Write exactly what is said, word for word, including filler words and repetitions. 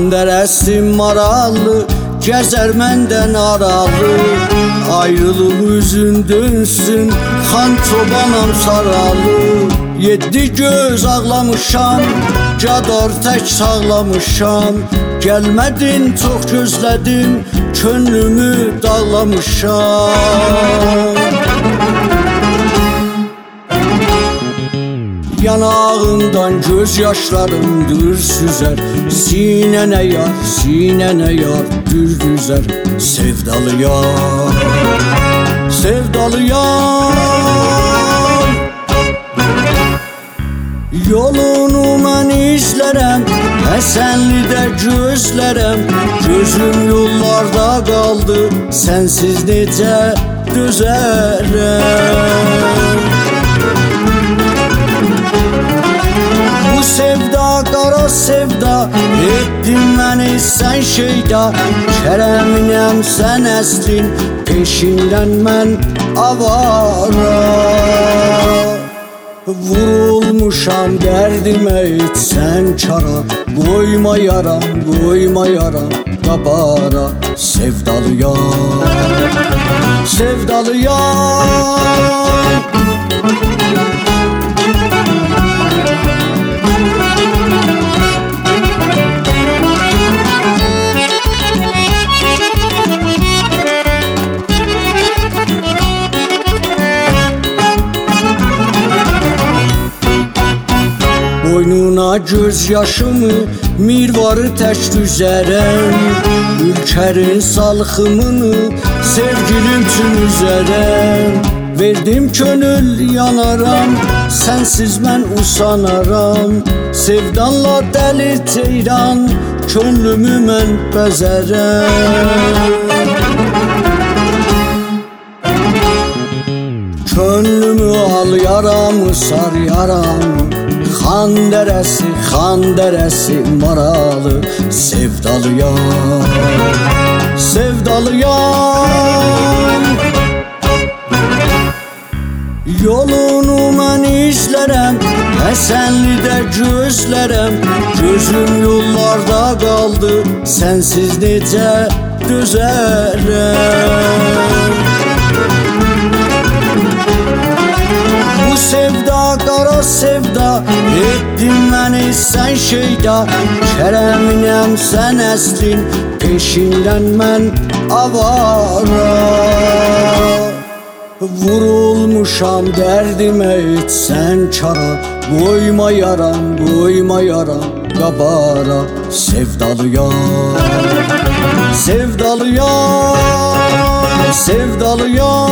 Xandərəsi maralı, gəzər məndən aralı. Ayrılıq üzün dönsün, xan çobanam saralı. Yeddi göz ağlamışam, cadar tək sağlamışam. Gəlmədin, çox gözlədim, könlümü dağlamışam. Yanağımdan göz yaşlarımdır süzər. Sinənə yar, sinənə yar, düz düzər. Sevdalı yar, sevdalı yar. Yolunu mən izlərəm, Həsənlidə gözlərəm. Gözüm yollarda qaldı, sənsiz necə dözərəm. Bu sevda, qara sevda, etdin məni sən şeyda. Kərəminəm sən əslin, peşindən mən avara. Vurulmuşam dərdimə etsən çara. Qoyma yaram, qoyma yaram qabara. Sevdalı yar, sevdalı yar. Boynuna göz yaşımı, mirvarı tək düzərəm. Ülkərin salxımını, sevgilim üçün üzərəm. Verdim könül yanaram, sənsiz mən usanaram. Sevdanla dəli ceyran, könlümü mən bəzərəm. Könlümü al yaramı, sar yaramı. Xandərəsi, xandərəsi maralı. Sevdalı yar, sevdalı yar. Yolunu mən izlərəm, Həsənlidə gözlərəm. Gözüm yollarda qaldı, sənsiz necə dözərəm. Bu sevda, qara sevda, etdin məni sən şeyda. Kərəminəm sən əslin, peşindən mən avara. Vurulmuşam dərdimə etsən çara. Qoyma yaram, qoyma yaram qabara. Sevdalı yar, sevdalı yar, sevdalı yar.